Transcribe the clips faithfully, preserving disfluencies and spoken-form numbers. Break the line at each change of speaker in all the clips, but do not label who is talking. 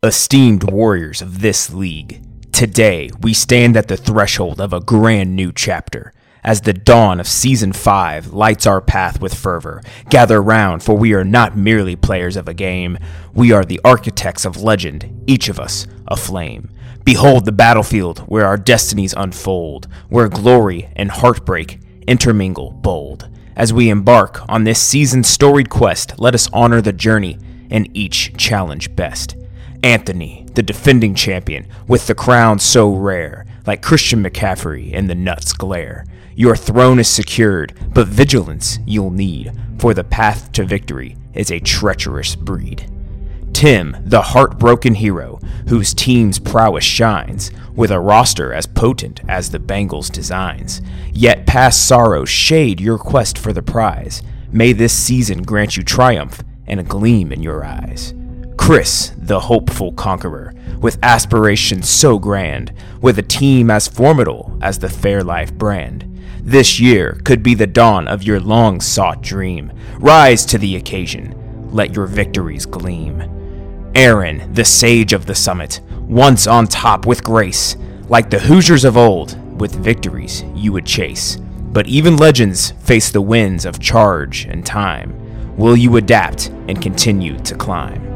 Esteemed warriors of this league, today we stand at the threshold of a grand new chapter. As the dawn of Season five lights our path with fervor, gather round, for we are not merely players of a game. We are the architects of legend, each of us aflame. Behold the battlefield where our destinies unfold, where glory and heartbreak intermingle bold. As we embark on this season's storied quest, let us honor the journey and each challenge best. Anthony, the defending champion, with the crown so rare, like Christian McCaffrey in the Nuts glare. Your throne is secured, but vigilance you'll need, for the path to victory is a treacherous breed. Tim, the heartbroken hero, whose team's prowess shines, with a roster as potent as the Bengals' designs. Yet past sorrows shade your quest for the prize. May this season grant you triumph and a gleam in your eyes. Chris, the hopeful conqueror, with aspirations so grand, with a team as formidable as the Fairlife brand. This year could be the dawn of your long-sought dream. Rise to the occasion, let your victories gleam. Aaron, the sage of the summit, once on top with grace, like the Hoosiers of old, with victories you would chase. But even legends face the winds of charge and time. Will you adapt and continue to climb?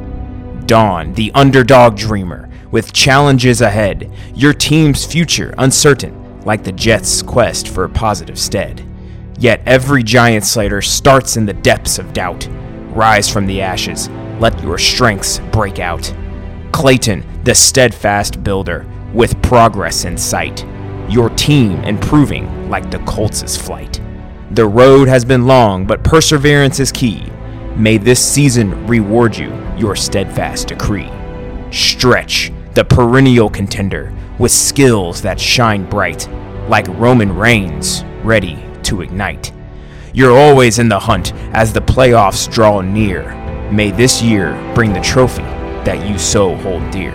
Dawn, the underdog dreamer, with challenges ahead, your team's future uncertain, like the Jets' quest for a positive stead. Yet every giant slayer starts in the depths of doubt. Rise from the ashes, let your strengths break out. Clayton, the steadfast builder, with progress in sight, your team improving like the Colts' flight. The road has been long, but perseverance is key. May this season reward you your steadfast decree. Stretch, the perennial contender, with skills that shine bright, like Roman Reigns, ready to ignite. You're always in the hunt as the playoffs draw near. May this year bring the trophy that you so hold dear.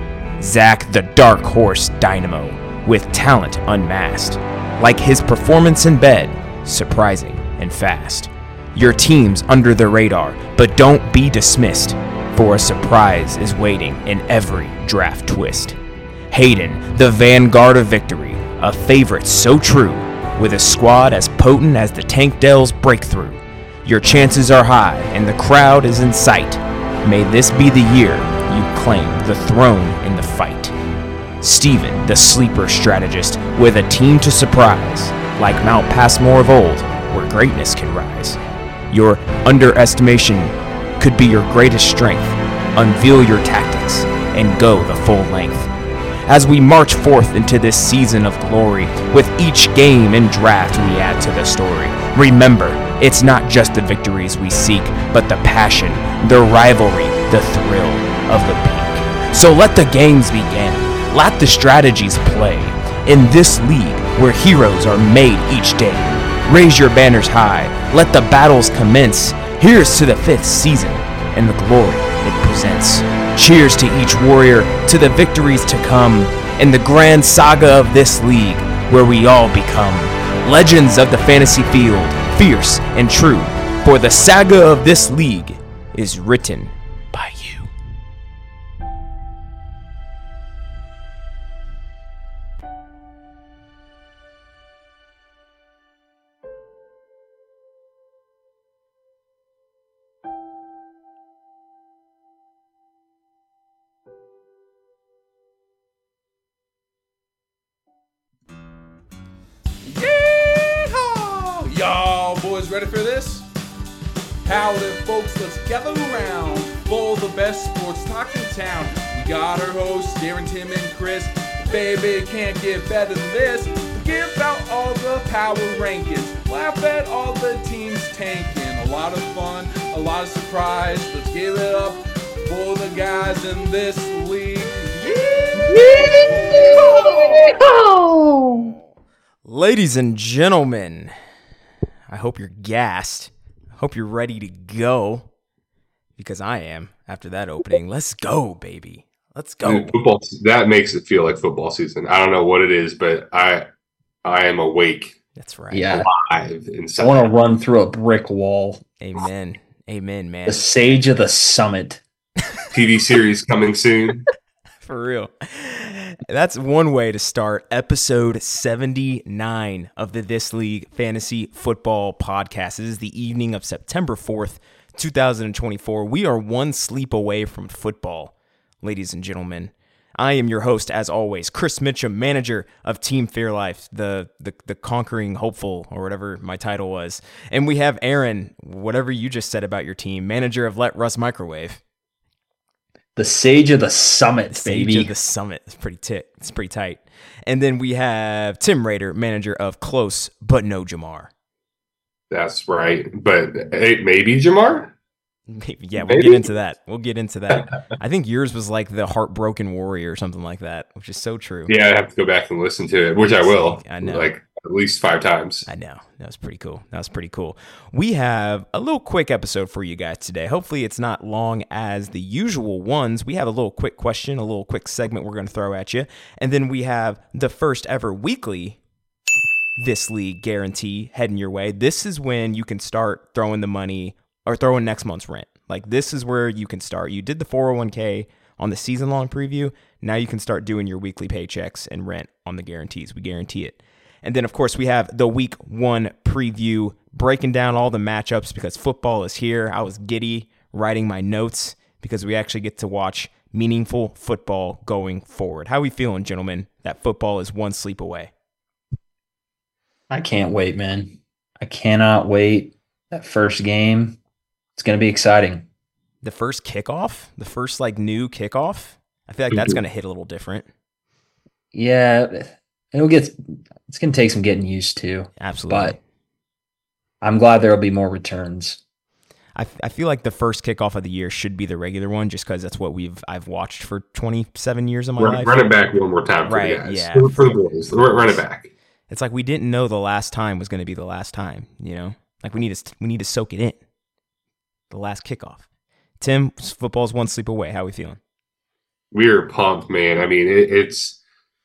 Zach, the dark horse dynamo, with talent unmasked, like his performance in bed, surprising and fast. Your team's under the radar, but don't be dismissed, for a surprise is waiting in every draft twist. Hayden, the vanguard of victory, a favorite so true, with a squad as potent as the Tank Dell's breakthrough. Your chances are high and the crowd is in sight. May this be the year you claim the throne in the fight. Steven, the sleeper strategist, with a team to surprise, like Mount Passmore of old, where greatness can rise. Your underestimation could be your greatest strength. Unveil your tactics and go the full length. As we march forth into this season of glory, with each game and draft we add to the story. Remember, it's not just the victories we seek, but the passion, the rivalry, the thrill of the peak. So let the games begin. Let the strategies play. In this league where heroes are made each day. Raise your banners high, let the battles commence. Here's to the fifth season and the glory it presents. Cheers to each warrior, to the victories to come, in the grand saga of this league, where we all become legends of the fantasy field, fierce and true, for the saga of this league is written by you.
Y'all boys ready for this? Howdy folks, let's gather around for the best sports talk in town. We got our hosts, Darren, Tim, and Chris. Baby, can't get better than this. Give out all the power rankings. Laugh at all the teams tanking. A lot of fun, a lot of surprise. Let's give it up for the guys in this league.
Yeah! Ladies and gentlemen, I hope you're gassed. I hope you're ready to go, because I am after that opening. Let's go, baby. Let's go.
And football, that makes it feel like football season. I don't know what it is, but I I am awake.
That's right.
Yeah.
Alive inside.
I want to run through a brick wall.
Amen. Amen, man.
The sage of the summit.
T V series coming soon.
For real. That's one way to start episode seventy-nine of the This League Fantasy Football Podcast. This is the evening of September fourth, twenty twenty-four. We are one sleep away from football, ladies and gentlemen. I am your host, as always, Chris Mitchum, manager of Team Fairlife, the, the the conquering hopeful, or whatever my title was. And we have Aaron, whatever you just said about your team, manager of Let Russ Microwave.
The Sage of the Summit,
the
baby.
Sage of the Summit. It's pretty tight. It's pretty tight. And then we have Tim Rader, manager of Close But No Jamar.
That's right. But hey, maybe Jamar?
Maybe, yeah, we'll
Maybe?
get into that. We'll get into that. I think yours was like the Heartbroken Warrior or something like that, which is so true.
Yeah, I have to go back and listen to it, which I will.
I know.
Like at least five times.
I know. That was pretty cool. That was pretty cool. We have a little quick episode for you guys today. Hopefully it's not long as the usual ones. We have a little quick question, a little quick segment we're going to throw at you. And then we have the first ever weekly This League guarantee heading your way. This is when you can start throwing the money or throwing next month's rent. Like, this is where you can start. You did the four oh one k on the season-long preview. Now you can start doing your weekly paychecks and rent on the guarantees. We guarantee it. And then, of course, we have the week one preview, breaking down all the matchups because football is here. I was giddy writing my notes because we actually get to watch meaningful football going forward. How are we feeling, gentlemen, that football is one sleep away?
I can't wait, man. I cannot wait. That first game, it's going to be exciting.
The first kickoff, the first like new kickoff, I feel like that's going to hit a little different.
Yeah, it'll get. It's going to take some getting used to.
Absolutely.
But I'm glad there will be more returns.
I, I feel like the first kickoff of the year should be the regular one, just because that's what we've I've watched for twenty-seven years of my
Run,
life.
run it back one more time for
Right,
the guys.
yeah.
For, for the boys. Run, run it back.
It's like we didn't know the last time was going to be the last time. You know, like we need to we need to soak it in. The last kickoff. Tim, football's one sleep away. How are we feeling?
We're pumped, man. I mean, it, it's.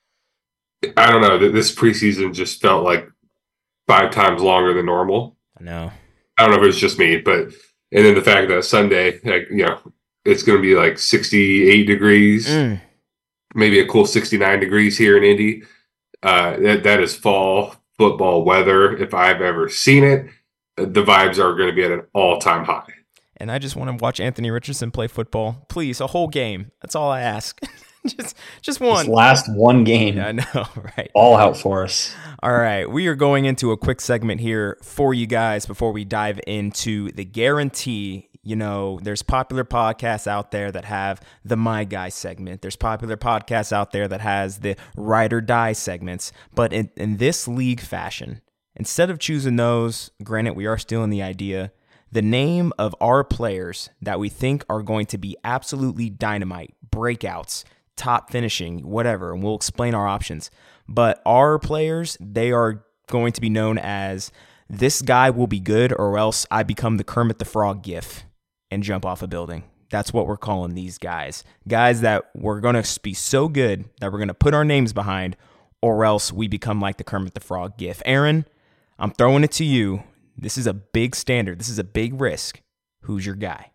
I don't know. This preseason just felt like five times longer than normal.
I know.
I don't know if it was just me, but and then the fact that Sunday, like, you know, it's going to be like sixty-eight degrees,
Mm.
maybe a cool sixty-nine degrees here in Indy. Uh, that that is fall football weather if I've ever seen it. The vibes are going to be at an all-time high.
And I just want to watch Anthony Richardson play football. Please, a whole game. That's all I ask. just just one.
This last one game,
I know, right?
all out for us.
All right, we are going into a quick segment here for you guys before we dive into the guarantee. You know, there's popular podcasts out there that have the My Guy segment. There's popular podcasts out there that has the Ride or Die segments. But in, in this league fashion, instead of choosing those, granted, we are still in the idea, the name of our players that we think are going to be absolutely dynamite, breakouts, top finishing, whatever, and we'll explain our options. But our players, they are going to be known as this guy will be good or else I become the Kermit the Frog gif and jump off a building. That's what we're calling these guys. Guys that we're going to be so good that we're going to put our names behind or else we become like the Kermit the Frog gif. Aaron, I'm throwing it to you. This is a big standard. This is a big risk. Who's your guy?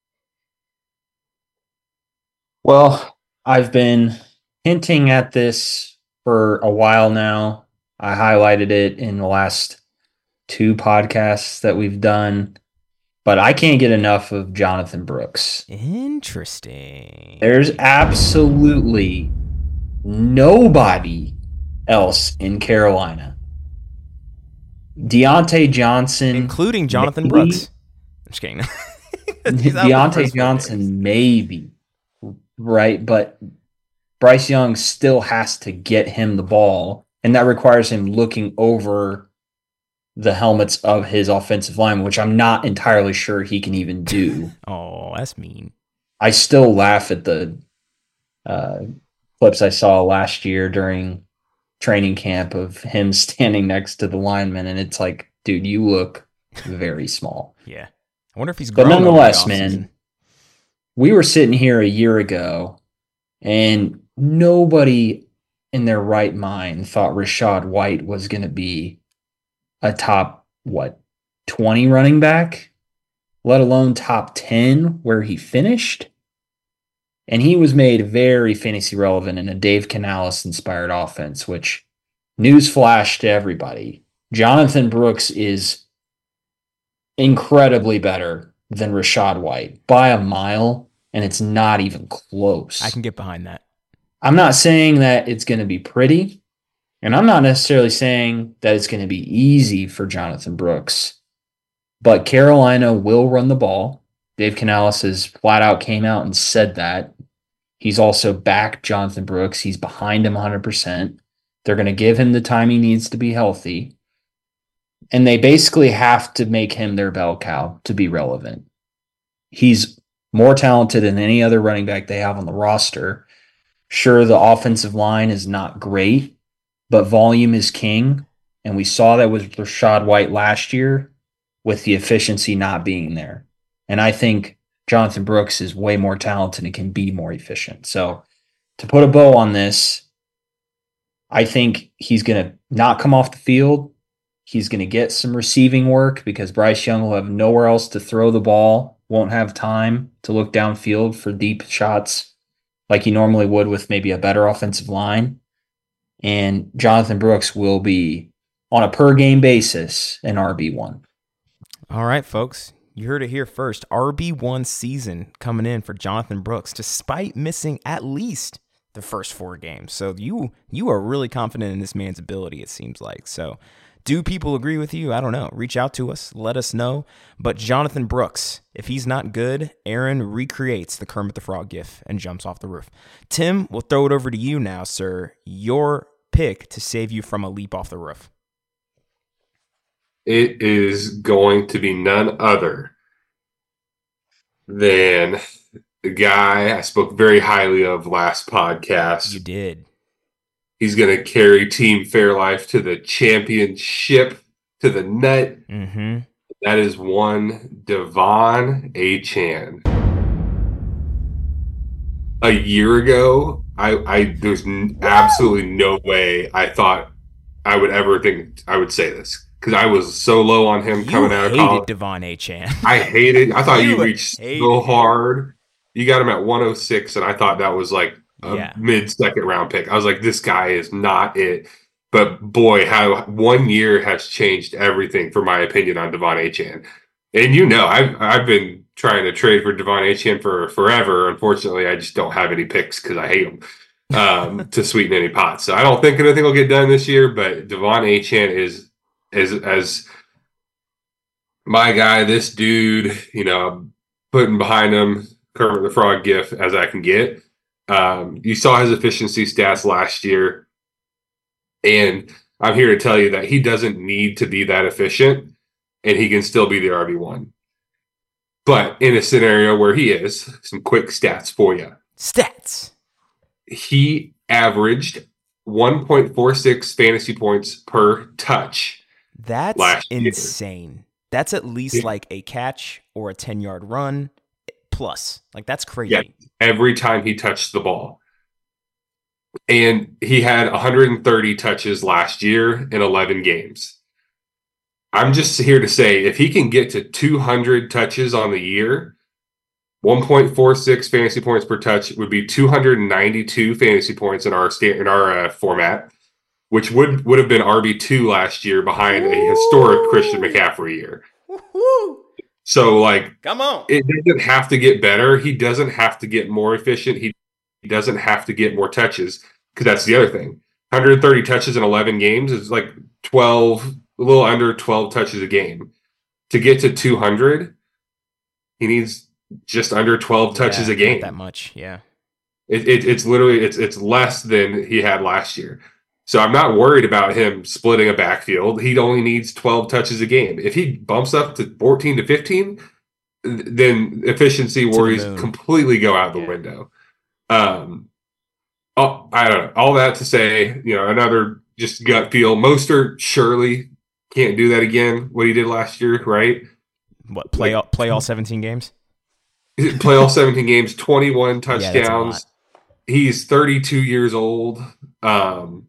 Well, I've been hinting at this for a while now. I highlighted it in the last two podcasts that we've done, but I can't get enough of Jonathan Brooks.
Interesting.
There's absolutely nobody else in Carolina. Deontay Johnson,
Including Jonathan
maybe,
Brooks. I'm just kidding. He's out for the
Deontay
first four
Johnson,
games.
maybe, right? But Bryce Young still has to get him the ball, and that requires him looking over the helmets of his offensive line, which I'm not entirely sure he can even do.
Oh, that's mean.
I still laugh at the uh, clips I saw last year during training camp of him standing next to the lineman, and it's like, dude, you look very small.
Yeah. I wonder if he's
But
grown over the
nonetheless,
offseason.
man, we were sitting here a year ago, and nobody in their right mind thought Rachaad White was going to be a top, what, twenty running back, let alone top ten where he finished. And he was made very fantasy relevant in a Dave Canales-inspired offense, which, newsflash to everybody, Jonathan Brooks is incredibly better than Rachaad White by a mile, and it's not even close.
I can get behind that.
I'm not saying that it's going to be pretty, and I'm not necessarily saying that it's going to be easy for Jonathan Brooks, but Carolina will run the ball. Dave Canales has flat out came out and said that. He's also backed Jonathan Brooks. He's behind him one hundred percent. They're going to give him the time he needs to be healthy. And they basically have to make him their bell cow to be relevant. He's more talented than any other running back they have on the roster. Sure, the offensive line is not great, but volume is king. And we saw that with Rachaad White last year with the efficiency not being there. And I think Jonathan Brooks is way more talented and can be more efficient. So to put a bow on this, I think he's going to not come off the field. He's going to get some receiving work because Bryce Young will have nowhere else to throw the ball, won't have time to look downfield for deep shots like he normally would with maybe a better offensive line. And Jonathan Brooks will be, on a per-game basis, an R B one.
All right, folks. You heard it here first. R B one season coming in for Jonathan Brooks, despite missing at least the first four games. So you you are really confident in this man's ability, it seems like. So do people agree with you? I don't know. Reach out to us. Let us know. But Jonathan Brooks, if he's not good, Aaron recreates the Kermit the Frog gif and jumps off the roof. Tim, we'll throw it over to you now, sir. Your pick to save you from a leap off the roof.
It is going to be none other than the guy I spoke very highly of last podcast.
You did.
He's going to carry Team Fairlife to the championship, to the net.
Mm-hmm.
That is one De'Von Achane. A year ago, I, I there's absolutely no way I thought I would ever think I would say this. Because I was so low on him
you
coming out of college.
You hated De'Von Achane.
I hated. I thought
you
you reached so hard. You got him at one oh six, and I thought that was like a
yeah.
mid-second round pick. I was like, this guy is not it. But boy, how one year has changed everything for my opinion on De'Von Achane. And you know, I've I've been trying to trade for De'Von Achane for forever. Unfortunately, I just don't have any picks because I hate him um, to sweeten any pot. So I don't think anything will get done this year. But De'Von Achane is. As as my guy, this dude, you know, putting behind him Kermit the Frog gif as I can get. Um, you saw his efficiency stats last year, and I'm here to tell you that he doesn't need to be that efficient, and he can still be the R B one. But in a scenario where he is, some quick stats for you.
Stats.
He averaged one point four six fantasy points per touch.
That's insane. That's at least yeah. like a catch or a ten-yard run plus. Like, that's crazy.
Yeah, every time he touched the ball. And he had one hundred thirty touches last year in eleven games. I'm just here to say, if he can get to two hundred touches on the year, one point four six fantasy points per touch would be two hundred ninety-two fantasy points in our sta- in our uh, format, which would, would have been R B two last year behind a historic Christian McCaffrey year.
Woo-hoo.
So, like,
come on,
it doesn't have to get better. He doesn't have to get more efficient. He, he doesn't have to get more touches, because that's the other thing. one hundred thirty touches in eleven games is like twelve, a little under twelve touches a game. To get to two hundred, he needs just under twelve touches
yeah,
a game.
Not that much, yeah.
It, it, it's literally it's it's less than he had last year. So I'm not worried about him splitting a backfield. He only needs twelve touches a game. If he bumps up to fourteen to fifteen, then efficiency to worries completely go out the yeah. window. Um, oh, I don't know. All that to say, you know, another just gut feel. Mostert surely can't do that again. What he did last year, right?
What play like, all, play all seventeen games?
Play all seventeen games, twenty-one touchdowns. Yeah, he's thirty-two years old. Um,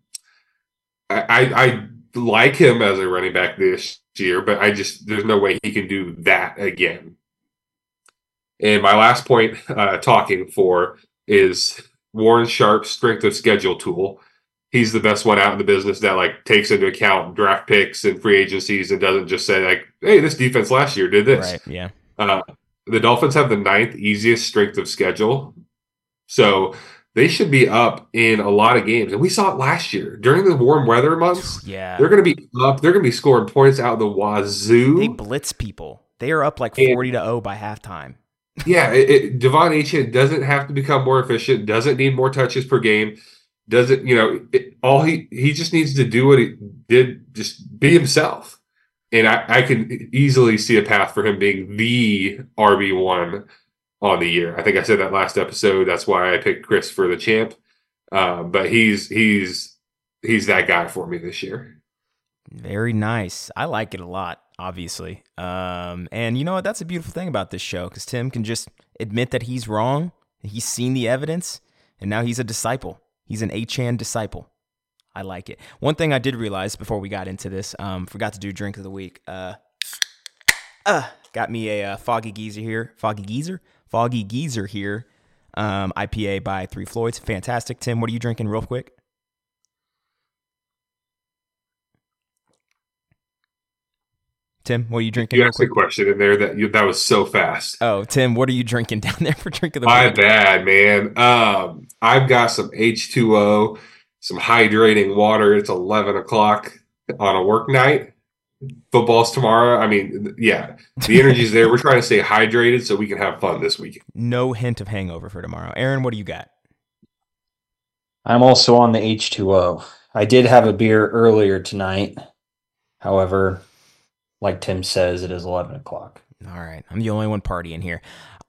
I, I like him as a running back this year, but I just there's no way he can do that again. And my last point, uh, talking for is Warren Sharp's strength of schedule tool. He's the best one out in the business that like takes into account draft picks and free agencies and doesn't just say like, hey, this defense last year did this.
Right, yeah.
Uh, the Dolphins have the ninth easiest strength of schedule. So they should be up in a lot of games. And we saw it last year. During the warm weather months,
yeah,
they're going to be up. They're going to be scoring points out the wazoo.
They blitz people. They are up like forty to oh by halftime.
Yeah, it, it, Devon Achane doesn't have to become more efficient, doesn't need more touches per game. Doesn't, you know, it, all he he just needs to do what he did, just be himself. And I, I can easily see a path for him being the R B one on the year. I think I said that last episode. That's why I picked Chris for the champ. Um, but he's he's he's that guy for me this year.
Very nice. I like it a lot, obviously. Um, and you know what? That's a beautiful thing about this show, because Tim can just admit that he's wrong. He's seen the evidence, and now he's a disciple. He's an Achane disciple. I like it. One thing I did realize before we got into this, um, forgot to do drink of the week. Uh, uh, got me a uh, Foggy Geezer here. Foggy Geezer? Foggy Geezer here. Um, I P A by Three Floyds. Fantastic. Tim, what are you drinking real quick? Tim, what are you drinking?
You asked a question in there that you, that was so fast.
Oh, Tim, what are you drinking down there for drink of the
My
week?
My bad, man. Um, I've got some H two O, some hydrating water. It's eleven o'clock on a work night. Football's tomorrow. I mean, yeah, the energy's there. We're trying to stay hydrated so we can have fun this weekend.
No hint of hangover for tomorrow. Aaron, what do you got?
I'm also on the H two O. I did have a beer earlier tonight. However, like Tim says, it is eleven o'clock.
All right. I'm the only one partying here.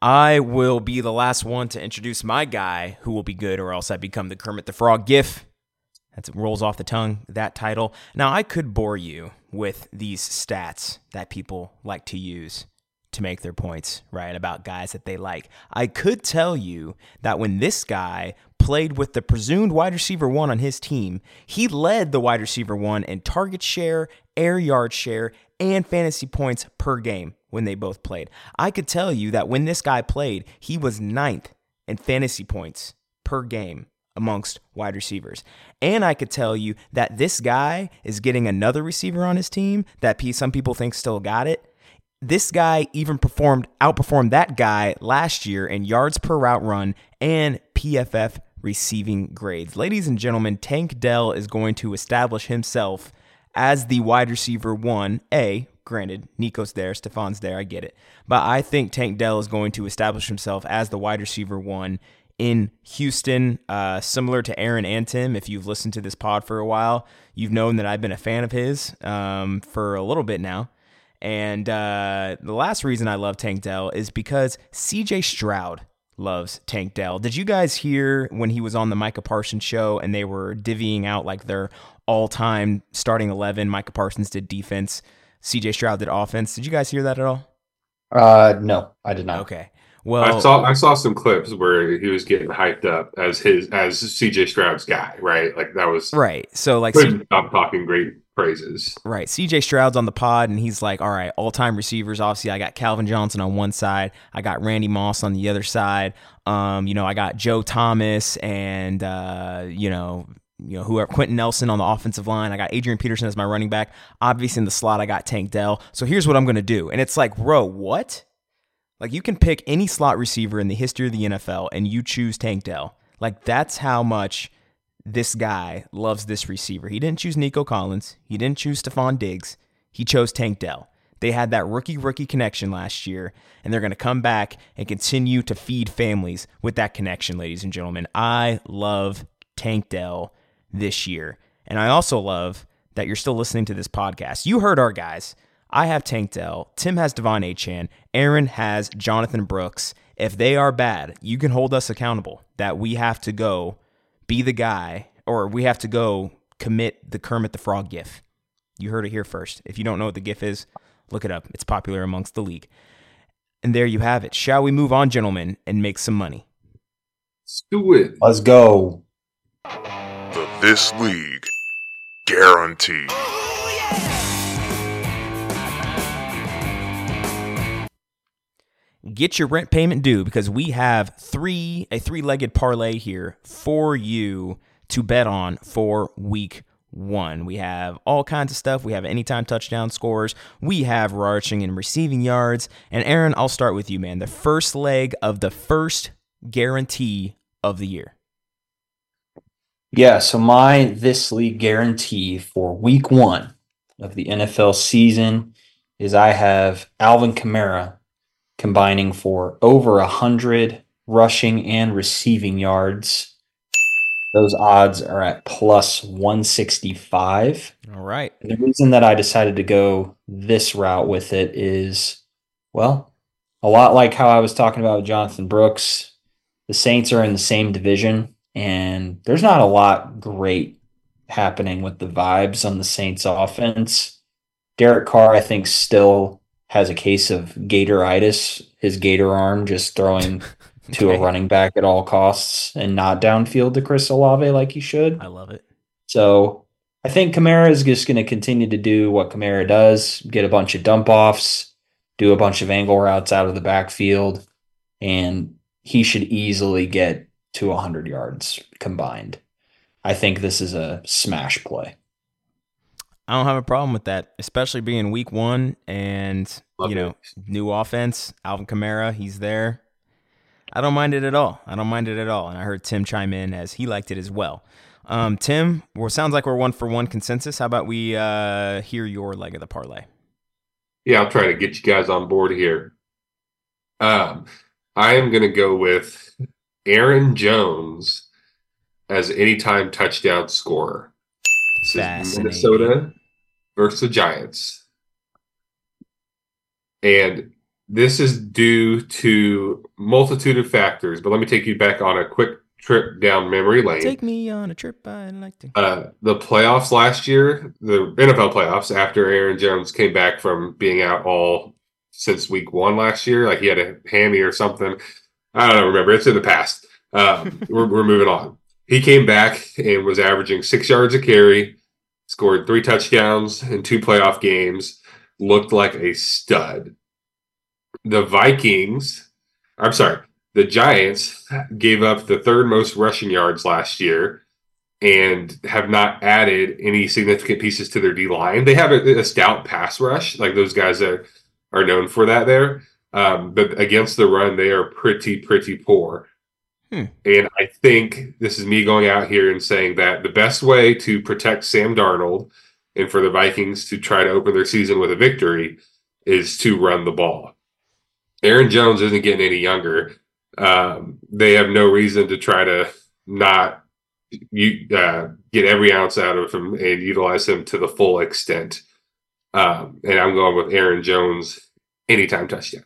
I will be the last one to introduce my guy who will be good, or else I become the Kermit the Frog gif. That rolls off the tongue, that title. Now, I could bore you with these stats that people like to use to make their points, right, about guys that they like. I could tell you that when this guy played with the presumed wide receiver one on his team, he led the wide receiver one in target share, air yard share, and fantasy points per game when they both played. I could tell you that when this guy played, he was ninth in fantasy points per game amongst wide receivers. And I could tell you that this guy is getting another receiver on his team that some people think still got it. This guy even performed, outperformed that guy last year in yards per route run and P F F receiving grades. Ladies and gentlemen, Tank Dell is going to establish himself as the wide receiver one. A, granted, Nico's there, Stefan's there, I get it. But I think Tank Dell is going to establish himself as the wide receiver one in Houston. Uh, similar to Aaron and Tim, if you've listened to this pod for a while, you've known that I've been a fan of his um, for a little bit now. And uh, the last reason I love Tank Dell is because C J Stroud loves Tank Dell. Did you guys hear when he was on the Micah Parsons show and they were divvying out like their all-time starting eleven? Micah Parsons did defense, C J Stroud did offense. Did you guys hear that at all?
Uh, no, I did not.
Okay. Well,
I saw I saw some clips where he was getting hyped up as his as C J Stroud's guy, right? Like that was
right. So like,
couldn't stop talking great praises.
Right. C J Stroud's on the pod, and he's like, all right, all-time receivers. Obviously, I got Calvin Johnson on one side. I got Randy Moss on the other side. Um, you know, I got Joe Thomas and, uh, you know, you know, whoever, Quentin Nelson on the offensive line. I got Adrian Peterson as my running back. Obviously, in the slot, I got Tank Dell. So here's what I'm going to do. And it's like, bro, what? Like, you can pick any slot receiver in the history of the N F L, and you choose Tank Dell. Like, that's how much this guy loves this receiver. He didn't choose Nico Collins. He didn't choose Stephon Diggs. He chose Tank Dell. They had that rookie-rookie connection last year, and they're going to come back and continue to feed families with that connection, ladies and gentlemen. I love Tank Dell this year. And I also love that you're still listening to this podcast. You heard our guys. I have Tank Dell. Tim has Devon Achane. Aaron has Jonathan Brooks. If they are bad, you can hold us accountable that we have to go be the guy, or we have to go commit the Kermit the Frog gif. You heard it here first. If you don't know what the gif is, look it up. It's popular amongst the league. And there you have it. Shall we move on, gentlemen, and make some money?
Let's do it.
Let's go.
The This League Guarantee.
get your rent payment due because we have three a three-legged parlay here for you to bet on for week one. We have all kinds of stuff. We have anytime touchdown scores. We have rushing and receiving yards. And Aaron, I'll start with you, man. The first leg of the first guarantee of the year.
Yeah, so my This League guarantee for week one of the N F L season is I have Alvin Kamara combining for over one hundred rushing and receiving yards. Those odds are at plus one sixty-five.
All right.
And the reason that I decided to go this route with it is, well, a lot like how I was talking about Jonathan Brooks. The Saints are in the same division, and there's not a lot great happening with the vibes on the Saints offense. Derek Carr, I think, still has a case of gatoritis, his gator arm just throwing to
Okay.
a running back at all costs and not downfield to Chris Olave like he should.
I love it.
So I think Kamara is just going to continue to do what Kamara does, get a bunch of dump offs, do a bunch of angle routes out of the backfield, and he should easily get to one hundred yards combined. I think this is a smash play.
I don't have a problem with that, especially being week one and,
Love
you know,
it.
new offense. Alvin Kamara, he's there. I don't mind it at all. I don't mind it at all. And I heard Tim chime in as he liked it as well. Um, Tim, well, it sounds like we're one for one consensus. How about we uh, hear your leg of the parlay?
Yeah, I'll try to get you guys on board here. Um, I am going to go with Aaron Jones as anytime touchdown scorer. This is
Fascinating.
Minnesota versus the Giants. And this is due to multitude of factors, but let me take you back on a quick trip down memory lane.
Take me on a trip I'd like to.
Uh, the playoffs last year, the N F L playoffs, after Aaron Jones came back from being out all since week one last year, like he had a hammy or something. I don't remember. It's in the past. Um, we're, we're moving on. He came back and was averaging six yards a carry, scored three touchdowns in two playoff games, looked like a stud. The Vikings, I'm sorry, the Giants gave up the third most rushing yards last year and have not added any significant pieces to their D-line. They have a, a stout pass rush, like those guys that are known for that there. Um, but against the run, they are pretty, pretty poor.
Hmm.
And I think this is me going out here and saying that the best way to protect Sam Darnold and for the Vikings to try to open their season with a victory is to run the ball. Aaron Jones isn't getting any younger. Um, they have no reason to try to not you, uh, get every ounce out of him and utilize him to the full extent. Um, and I'm going with Aaron Jones anytime touchdown.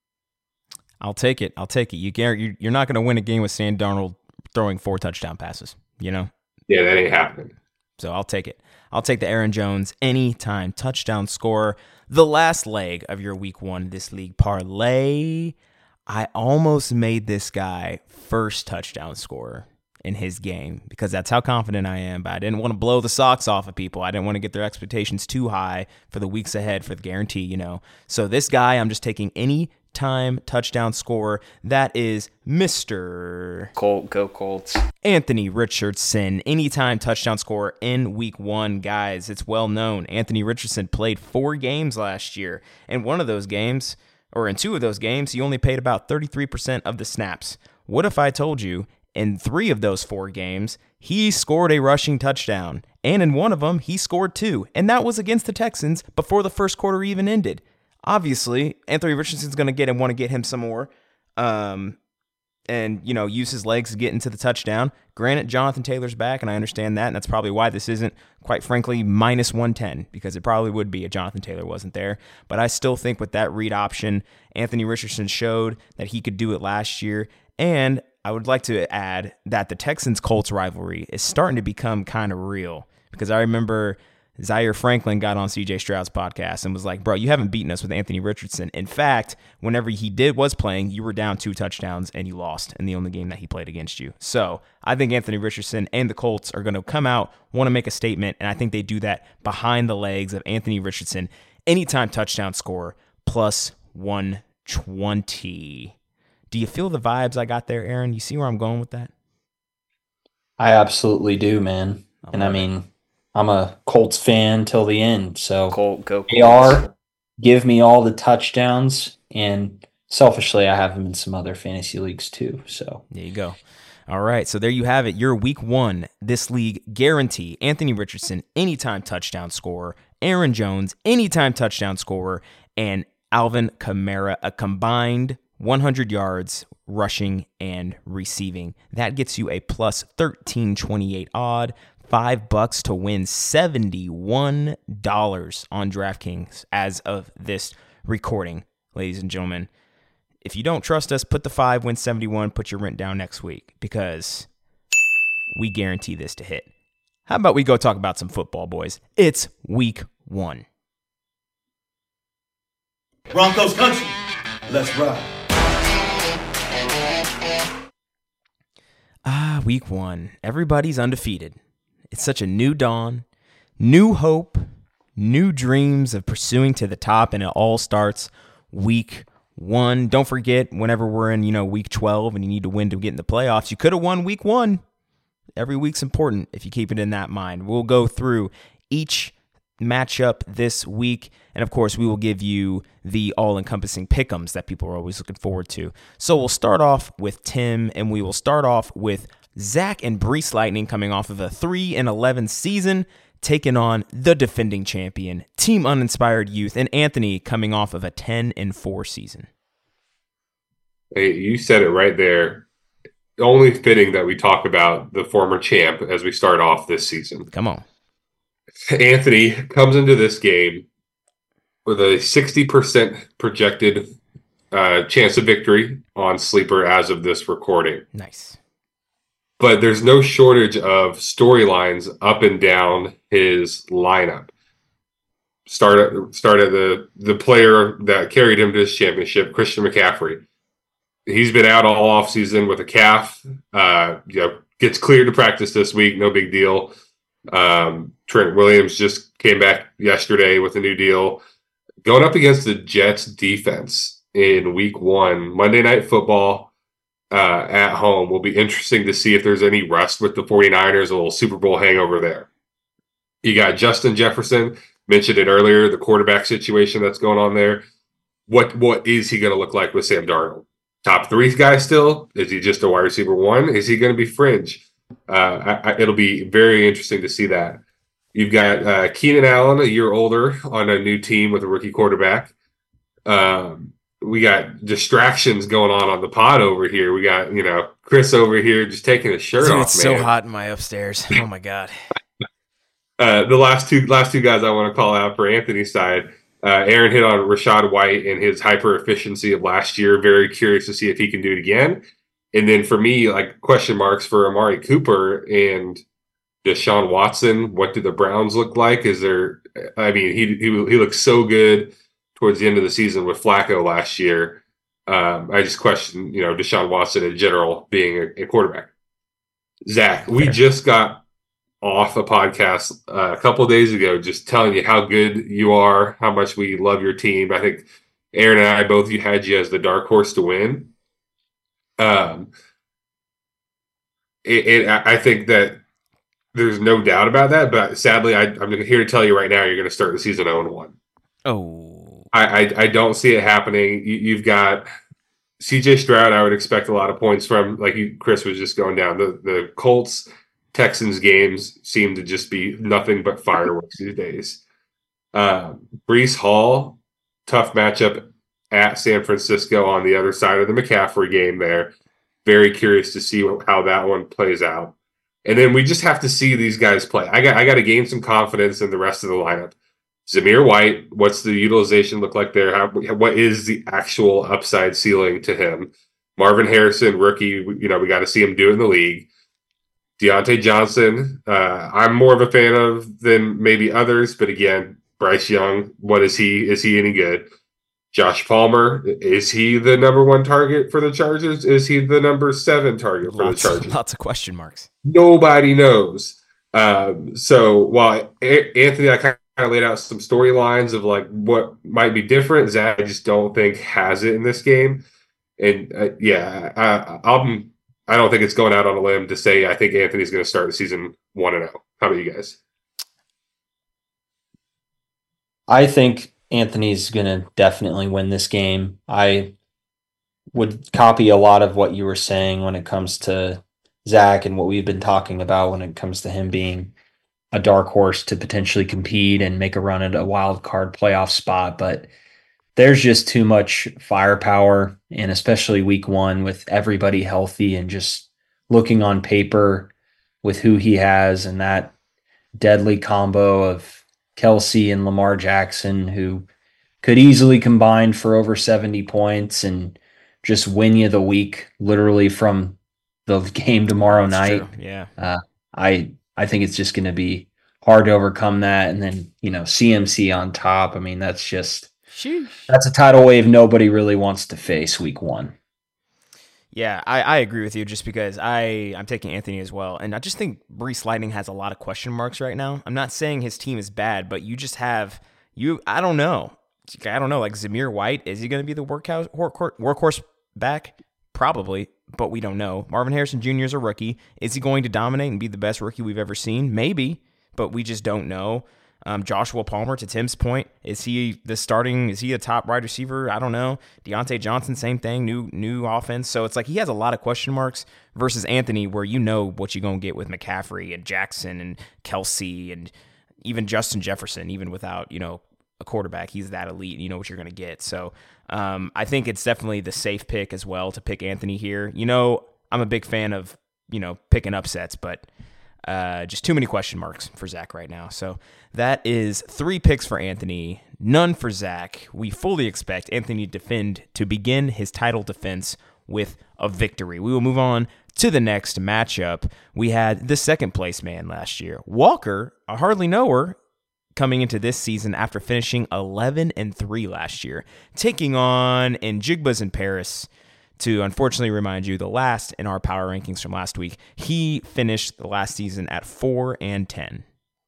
I'll take it. I'll take it. You guarantee you're not going to win a game with Sam Darnold throwing four touchdown passes, you know?
Yeah, that ain't happening.
So I'll take it. I'll take the Aaron Jones anytime touchdown scorer. The last leg of your week one This League parlay, I almost made this guy first touchdown scorer in his game because that's how confident I am, but I didn't want to blow the socks off of people. I didn't want to get their expectations too high for the weeks ahead for the guarantee, you know. So this guy, I'm just taking any time touchdown scorer. That is Mister
Colt, go Colts.
Anthony Richardson, anytime touchdown scorer in week one. Guys, it's well known. Anthony Richardson played four games last year. And one of those games, or in two of those games, he only played about thirty-three percent of the snaps. What if I told you in three of those four games, he scored a rushing touchdown? And in one of them, he scored two. And that was against the Texans before the first quarter even ended. Obviously, Anthony Richardson's going to get and want to get him some more. Um, and, you know, use his legs to get into the touchdown. Granted, Jonathan Taylor's back, and I understand that, and that's probably why this isn't, quite frankly, minus one ten, because it probably would be if Jonathan Taylor wasn't there. But I still think with that read option, Anthony Richardson showed that he could do it last year. And I would like to add that the Texans-Colts rivalry is starting to become kind of real, because I remember Zaire Franklin got on C J Stroud's podcast and was like, bro, you haven't beaten us with Anthony Richardson. In fact, whenever he did was playing, you were down two touchdowns and you lost in the only game that he played against you. So I think Anthony Richardson and the Colts are going to come out, want to make a statement, and I think they do that behind the legs of Anthony Richardson. Anytime touchdown scorer, plus one twenty. Do you feel the vibes I got there, Aaron? You see where I'm going with that?
I absolutely do, man.
I
and I
love it.
mean, I'm a Colts fan till the end. So
Colt, go
they
Colts.
are. Give me all the touchdowns. And selfishly, I have them in some other fantasy leagues too. So
There you go. All right, so there you have it. Your week one, this league guarantee. Anthony Richardson, anytime touchdown scorer. Aaron Jones, anytime touchdown scorer. And Alvin Kamara, a combined one hundred yards rushing and receiving. That gets you a plus thirteen twenty-eight odd. Five bucks to win seventy-one dollars on DraftKings as of this recording, ladies and gentlemen. If you don't trust us, put the five, win seventy-one, put your rent down next week because we guarantee this to hit. How about we go talk about some football, boys? It's week one.
Broncos country, let's ride.
Ah, week one. Everybody's undefeated. It's such a new dawn, new hope, new dreams of pursuing to the top, and it all starts week one. Don't forget, whenever we're in, you know, week twelve and you need to win to get in the playoffs, you could have won week one. Every week's important if you keep it in that mind. We'll go through each matchup this week, and of course, we will give you the all-encompassing pick'ems that people are always looking forward to. So we'll start off with Tim, and we will start off with Zach and Brees Lightning coming off of a three and eleven season, taking on the defending champion, Team Uninspired Youth, and Anthony coming off of a ten and four season.
Hey, you said it right there. Only fitting that we talk about the former champ as we start off this season.
Come on.
Anthony comes into this game with a sixty percent projected uh, chance of victory on Sleeper as of this recording.
Nice.
But there's no shortage of storylines up and down his lineup. Start at, start at the, the player that carried him to this championship, Christian McCaffrey. He's been out all offseason with a calf. Uh, you know, gets cleared to practice this week, no big deal. Um, Trent Williams just came back yesterday with a new deal. Going up against the Jets defense in week one, Monday Night Football uh, at home. Will be interesting to see if there's any rust with the 49ers, a little Super Bowl hangover there. You got Justin Jefferson, mentioned it earlier, the quarterback situation that's going on there. What What is he going to look like with Sam Darnold? Top three guy still? Is he just a wide receiver one? Is he going to be fringe? Uh, I, I, it'll be very interesting to see that. You've got uh, Keenan Allen, a year older, on a new team with a rookie quarterback. Um, we got distractions going on on the pod over here. We got, you know, Chris over here just taking his shirt
Dude,
off.
it's
man.
so hot in my upstairs. Oh my God.
Uh, the last two last two guys I want to call out for Anthony's side. Uh, Aaron hit on Rachaad White and his hyper efficiency of last year. Very curious to see if he can do it again. And then for me, like question marks for Amari Cooper and Deshaun Watson. What do the Browns look like? Is there? I mean, he he he looked so good towards the end of the season with Flacco last year. Um, I just question, you know, Deshaun Watson in general being a, a quarterback. Zach, we
Fair.
just got off a podcast uh, a couple of days ago, just telling you how good you are, how much we love your team. I think Aaron and I both you had you as the dark horse to win. Um, and I think that there's no doubt about that. But sadly, I, I'm here to tell you right now, you're going to start the season oh and one.
Oh,
I, I I don't see it happening. You, you've got C J Stroud. I would expect a lot of points from, like you, Chris was just going down. The the Colts Texans games seem to just be nothing but fireworks these days. Um, Breece Hall, tough matchup at San Francisco on the other side of the McCaffrey game there. Very curious to see what, how that one plays out. And then we just have to see these guys play. I got I got to gain some confidence in the rest of the lineup. Zamir White, what's the utilization look like there? How, what is the actual upside ceiling to him? Marvin Harrison, rookie, you know, we got to see him do it in the league. Deontay Johnson, uh, I'm more of a fan of than maybe others, but again, Bryce Young, what is he? Is he any good? Josh Palmer, is he the number one target for the Chargers? Is he the number seven target for
lots,
the Chargers?
lots of question marks.
Nobody knows. Um, so while a- Anthony, I kind of laid out some storylines of like what might be different. Zach, I just don't think has it in this game. And uh, yeah, I, I'm. I don't think it's going out on a limb to say I think Anthony's going to start the season one and zero. How about you guys?
I think Anthony's going to definitely win this game. I would copy a lot of what you were saying when it comes to Zach and what we've been talking about when it comes to him being a dark horse to potentially compete and make a run at a wild card playoff spot. But there's just too much firepower, and especially week one with everybody healthy and just looking on paper with who he has and that deadly combo of Kelsey and Lamar Jackson, who could easily combine for over seventy points and just win you the week literally from the game tomorrow
That's
night.
true. Yeah.
Uh, I I think it's just going to be hard to overcome that. And then, you know, C M C on top. I mean, that's just
Sheesh.
that's a tidal wave nobody really wants to face week one.
Yeah, I, I agree with you just because I, I'm taking Anthony as well. And I just think Breece Lightning has a lot of question marks right now. I'm not saying his team is bad, but you just have, you. I don't know. I don't know, like Zamir White, is he going to be the workhouse, workhorse back? Probably, but we don't know. Marvin Harrison Junior is a rookie. Is he going to dominate and be the best rookie we've ever seen? Maybe, but we just don't know. Um, Joshua Palmer, to Tim's point, is he the starting? Is he a top wide receiver? I don't know. Deontay Johnson, same thing, new new offense. So it's like he has a lot of question marks versus Anthony, where you know what you're going to get with McCaffrey and Jackson and Kelsey and even Justin Jefferson, even without, you know, a quarterback. He's that elite. You know what you're going to get. So um, I think it's definitely the safe pick as well to pick Anthony here. You know, I'm a big fan of, you know, picking upsets, but uh, just too many question marks for Zach right now. So that is three picks for Anthony, none for Zach. We fully expect Anthony to defend to begin his title defense with a victory. We will move on to the next matchup. We had the second place man last year, Walker, a hardly knower, coming into this season after finishing eleven and three last year, taking on Njigbas in Paris. To unfortunately remind you, the last in our power rankings from last week, he finished the last season at four and ten.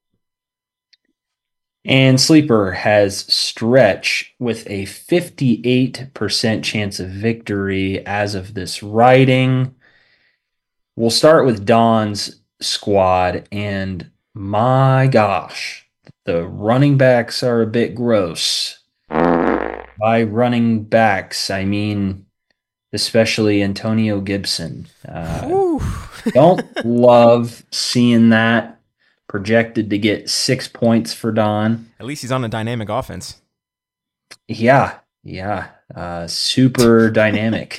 And Sleeper has Stretch with a fifty-eight percent chance of victory as of this writing. We'll start with Don's squad, and my gosh, the running backs are a bit gross. By running backs, I mean especially Antonio Gibson. Uh, don't love seeing that. Projected to get six points for Don.
At least he's on a dynamic offense.
Yeah, yeah. Uh, super dynamic.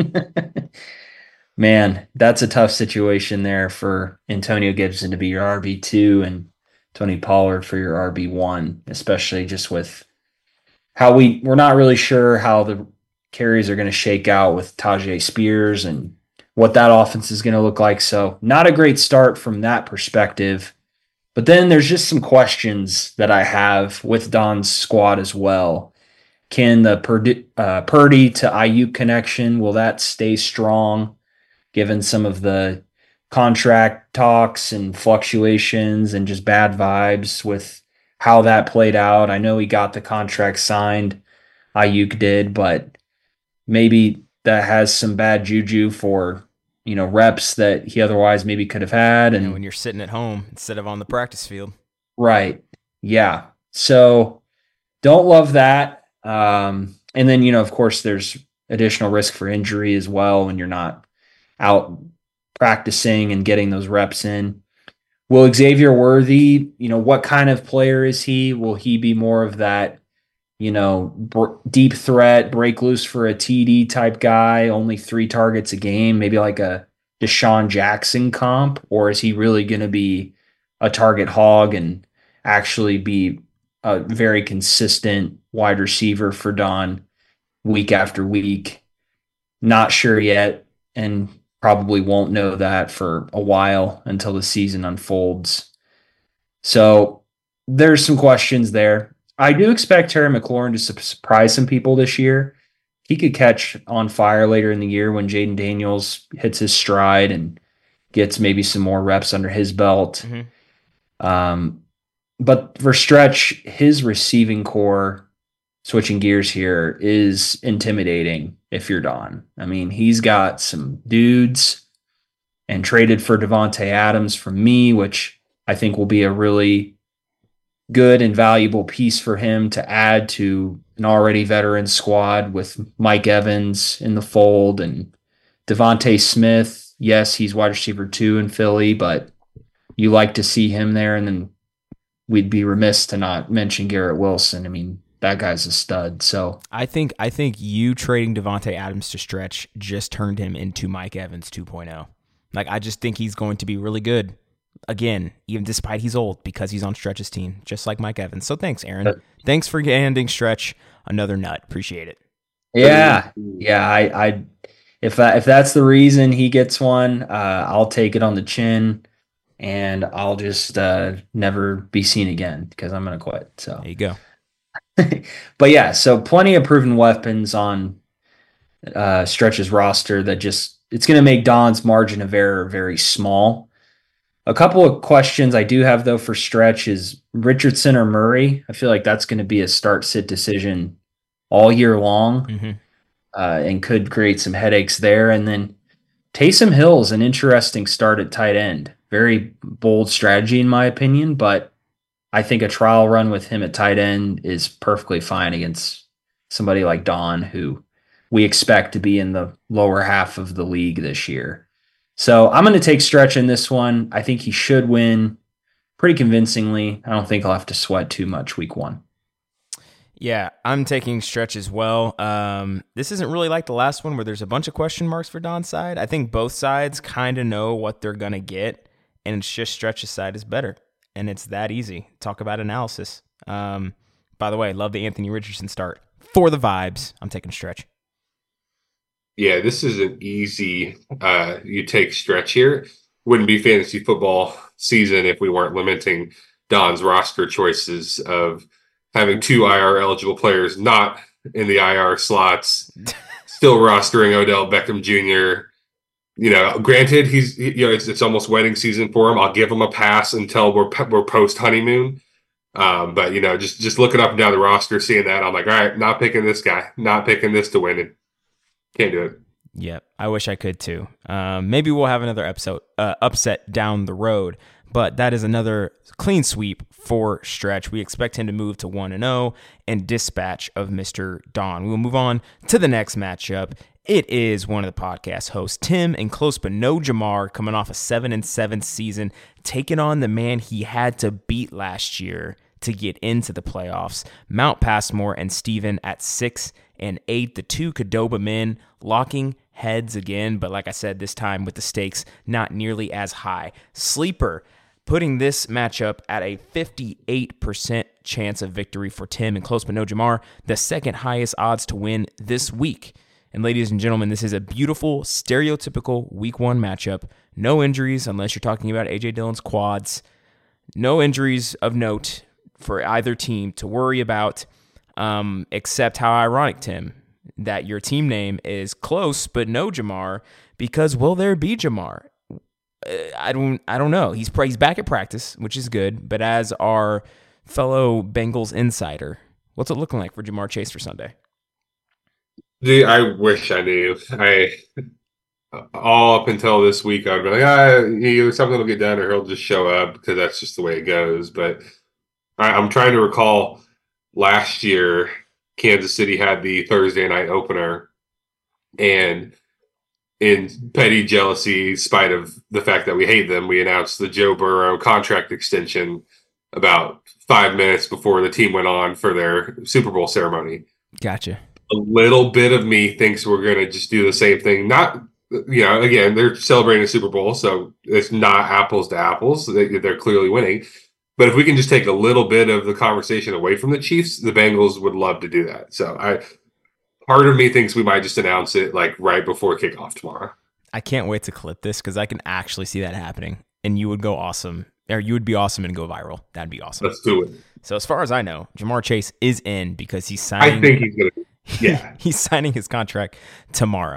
Man, that's a tough situation there for Antonio Gibson to be your R B two and Tony Pollard for your R B one, especially just with how we, we're not really sure how the carries are going to shake out with Tajay Spears and what that offense is going to look like. So not a great start from that perspective. But then there's just some questions that I have with Don's squad as well. Can the Purdy, uh, Purdy to Ayuk connection, will that stay strong given some of the contract talks and fluctuations and just bad vibes with how that played out? I know he got the contract signed, Ayuk did, but maybe that has some bad juju for, you know, reps that he otherwise maybe could have had. And
you know, when you're sitting at home instead of on the practice field.
Right. Yeah. So don't love that. Um, and then, you know, of course, there's additional risk for injury as well when you're not out practicing and getting those reps in. Will Xavier Worthy, you know, what kind of player is he? Will he be more of that, you know, br- deep threat, break loose for a T D type guy, only three targets a game, maybe like a Deshaun Jackson comp? Or is he really going to be a target hog and actually be a very consistent wide receiver for Don week after week? Not sure yet, and probably won't know that for a while until the season unfolds. So there's some questions there. I do expect Terry McLaurin to surprise some people this year. He could catch on fire later in the year when Jaden Daniels hits his stride and gets maybe some more reps under his belt. Mm-hmm. Um, but for Stretch, his receiving core, switching gears here, is intimidating if you're Don. I mean, he's got some dudes and traded for Devontae Adams from me, which I think will be a really good and valuable piece for him to add to an already veteran squad with Mike Evans in the fold and Devontae Smith. Yes, he's wide receiver two in Philly, but you like to see him there. And then we'd be remiss to not mention Garrett Wilson. I mean, that guy's a stud. So
I think I think you trading Devontae Adams to Stretch just turned him into Mike Evans two point oh. Like, I just think he's going to be really good. Again, even despite he's old, because he's on Stretch's team, just like Mike Evans. So thanks, Aaron. Uh, thanks for handing Stretch another nut. Appreciate it.
Yeah, yeah. I, I if I, if that's the reason he gets one, uh, I'll take it on the chin, and I'll just uh, never be seen again because I'm gonna quit. So
there you go.
But yeah, so plenty of proven weapons on uh, Stretch's roster that just it's gonna make Don's margin of error very small. A couple of questions I do have, though, for Stretch is Richardson or Murray. I feel like that's going to be a start-sit decision all year long mm-hmm. uh, and could create some headaches there. And then Taysom Hill's an interesting start at tight end. Very bold strategy, in my opinion, but I think a trial run with him at tight end is perfectly fine against somebody like Don, who we expect to be in the lower half of the league this year. So I'm going to take Stretch in this one. I think he should win pretty convincingly. I don't think I'll have to sweat too much week one.
Yeah, I'm taking Stretch as well. Um, this isn't really like the last one where there's a bunch of question marks for Don's side. I think both sides kind of know what they're going to get, and it's just Stretch's side is better. And it's that easy. Talk about analysis. Um, by the way, love the Anthony Richardson start. For the vibes, I'm taking Stretch.
Yeah, this is an easy, uh, you take Stretch here. Wouldn't be fantasy football season if we weren't limiting Don's roster choices of having two I R eligible players not in the I R slots, still rostering Odell Beckham Junior You know, granted, he's you know it's it's almost wedding season for him. I'll give him a pass until we're we're post honeymoon. Um, but you know, just just looking up and down the roster, seeing that, I'm like, all right, not picking this guy, not picking this to win it. Can't do it.
Yeah, I wish I could too. Um, maybe we'll have another episode uh, upset down the road, but that is another clean sweep for Stretch. We expect him to move to one and oh and dispatch of Mister Don. We will move on to the next matchup. It is one of the podcast hosts, Tim and close but no Jamar, coming off a seven and seven season, taking on the man he had to beat last year to get into the playoffs, Mount Passmore and Steven at six and eight. The two Qdoba men locking heads again, but like I said, this time with the stakes not nearly as high. Sleeper putting this matchup at a fifty-eight percent chance of victory for Tim and close but no Jamar, the second highest odds to win this week. And ladies and gentlemen, this is a beautiful, stereotypical week one matchup. No injuries, unless you're talking about A J Dillon's quads. No injuries of note for either team to worry about, um, except how ironic, Tim, that your team name is close but no Jamar, because will there be Jamar? Uh, I don't I don't know. He's, he's back at practice, which is good, but as our fellow Bengals insider, what's it looking like for Jamar Chase for Sunday?
Dude, I wish I knew. I all up until this week, I'd be like, ah, either something will get done or he'll just show up because that's just the way it goes. But I, I'm trying to recall last year, Kansas City had the Thursday night opener, and in petty jealousy, in spite of the fact that we hate them, we announced the Joe Burrow contract extension about five minutes before the team went on for their Super Bowl ceremony.
Gotcha.
A little bit of me thinks we're going to just do the same thing. Not, you know, again, they're celebrating a Super Bowl, so it's not apples to apples. They, they're clearly winning. But if we can just take a little bit of the conversation away from the Chiefs, the Bengals would love to do that. So I, part of me thinks we might just announce it like right before kickoff tomorrow.
I can't wait to clip this because I can actually see that happening, and you would go awesome. Or you would be awesome and go viral. That'd be awesome.
Let's do it.
So as far as I know, Jamar Chase is in because he's signing.
I think he's going to. Yeah.
He's signing his contract tomorrow.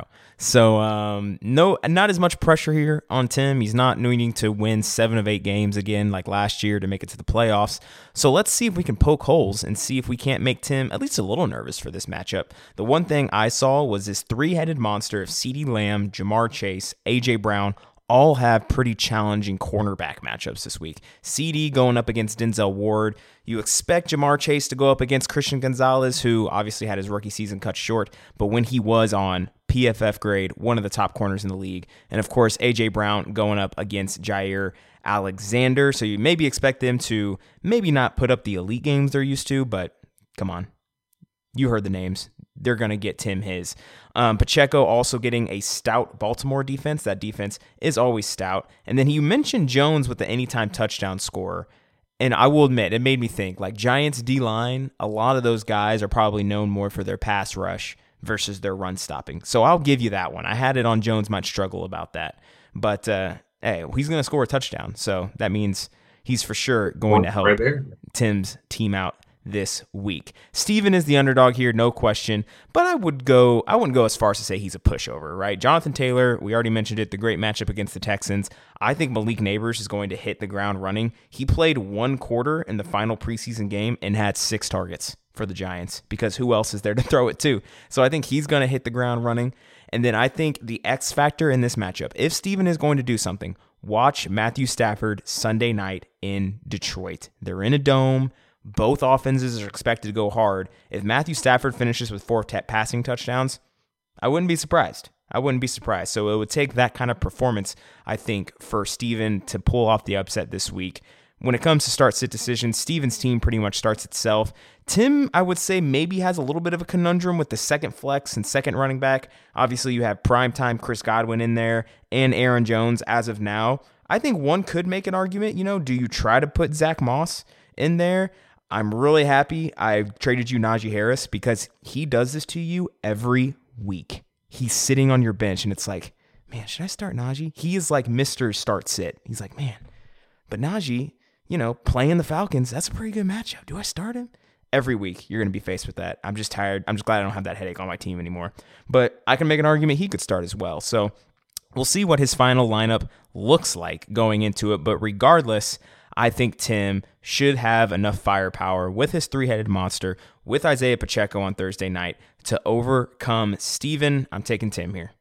So um, no, not as much pressure here on Tim. He's not needing to win seven of eight games again like last year to make it to the playoffs. So let's see if we can poke holes and see if we can't make Tim at least a little nervous for this matchup. The one thing I saw was this three-headed monster of CeeDee Lamb, Jamar Chase, A J Brown, all have pretty challenging cornerback matchups this week. C D going up against Denzel Ward. You expect Jamar Chase to go up against Christian Gonzalez, who obviously had his rookie season cut short, but when he was on P F F grade, one of the top corners in the league. And of course, A J Brown going up against Jair Alexander. So you maybe expect them to maybe not put up the elite games they're used to, but come on. You heard the names. They're going to get Tim his. Um, Pacheco also getting a stout Baltimore defense. That defense is always stout. And then you mentioned Jones with the anytime touchdown scorer. And I will admit, it made me think, like Giants D-line, a lot of those guys are probably known more for their pass rush versus their run stopping. So I'll give you that one. I had it on Jones might struggle about that. But, uh, hey, he's going to score a touchdown. So that means he's for sure going to help
right there.
Tim's team out this week. Steven is the underdog here, no question, but I would go, I wouldn't go as far as to say he's a pushover, right? Jonathan Taylor, we already mentioned it, the great matchup against the Texans. I think Malik Neighbors is going to hit the ground running. He played one quarter in the final preseason game and had six targets for the Giants because who else is there to throw it to? So I think he's going to hit the ground running. And then I think the X factor in this matchup, if Steven is going to do something, watch Matthew Stafford Sunday night in Detroit. They're in a dome. Both offenses are expected to go hard. If Matthew Stafford finishes with four t- passing touchdowns, I wouldn't be surprised. I wouldn't be surprised. So it would take that kind of performance, I think, for Steven to pull off the upset this week. When it comes to start-sit decisions, Steven's team pretty much starts itself. Tim, I would say, maybe has a little bit of a conundrum with the second flex and second running back. Obviously, you have primetime Chris Godwin in there and Aaron Jones as of now. I think one could make an argument, you know, do you try to put Zach Moss in there? I'm really happy I traded you Najee Harris because he does this to you every week. He's sitting on your bench, and it's like, man, should I start Najee? He is like Mister Start Sit. He's like, man, but Najee, you know, playing the Falcons, that's a pretty good matchup. Do I start him? Every week, you're going to be faced with that. I'm just tired. I'm just glad I don't have that headache on my team anymore. But I can make an argument he could start as well. So we'll see what his final lineup looks like going into it. But regardless, I think Tim should have enough firepower with his three-headed monster, with Isaiah Pacheco on Thursday night, to overcome Steven. I'm taking Tim here.